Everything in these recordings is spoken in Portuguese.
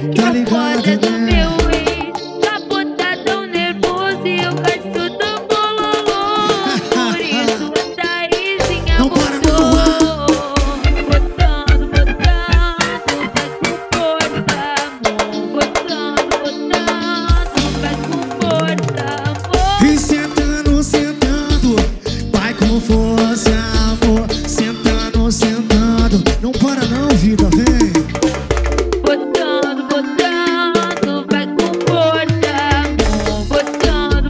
que Tá a ligado, foda do né? meu ex tá botadão nervoso e eu gasto do bololô. Por isso a Thaisinha Não para, mudou. não. Botando, vai com força, amor. Botando, vai com força, amor. E sentando, sentando, vai com força, amor. Sentando, sentando, não para não, vida, vem. Botando, vai com força, amor. Botando,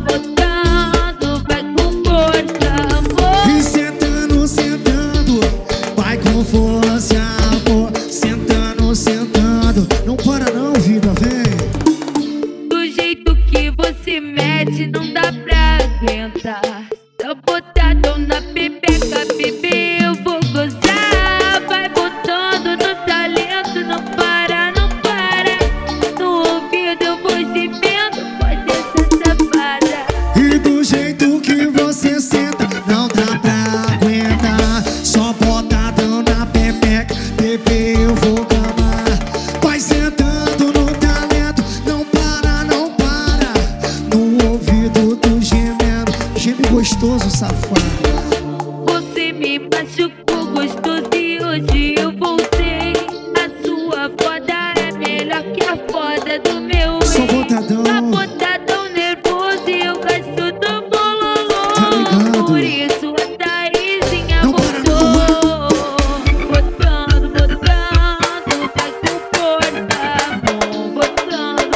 vai com força, amor. E sentando, sentando, vai com força, amor. Sentando, sentando, não para não, vida, vem. Do jeito que você mete, não dá pra aguentar. Tá botadão na pepeca, bebê, eu vou gozar. Vai botando no talento, não para, não para. No ouvido eu vou gemendo, pode ser safada. E do jeito que você senta, não dá pra aguentar. Só botadão na pepeca, bebê, eu vou gamar. Vai sentando no talento, não para, não para. No ouvido do gemendo, geme gostoso, safado. Você me machucou gostoso e hoje eu voltei. A sua foda é melhor que a foda do meu ex. Só botadão. Tá botadão nervoso e eu gasto do bololô. Tá ligado? Por isso a Thaisinha Não para, mudou. Botando, vai com força, amor. Botando,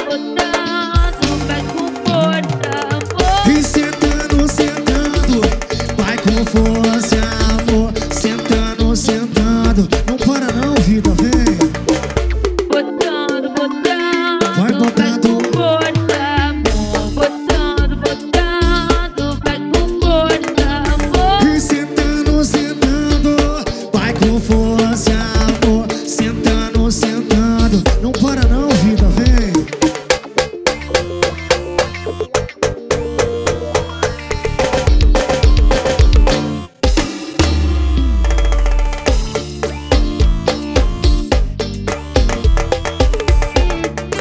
vai com força, amor. E sentando, sentando, vai com força, amor. Sentando, sentando, não para não, vida, vem. Botando, Vai botando. com força, amor. Botando, vai com força, amor. E sentando, sentando, vai com força, amor. Sentando, sentando, não para não, vida, vem.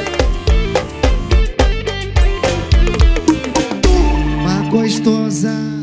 Uma gostosa.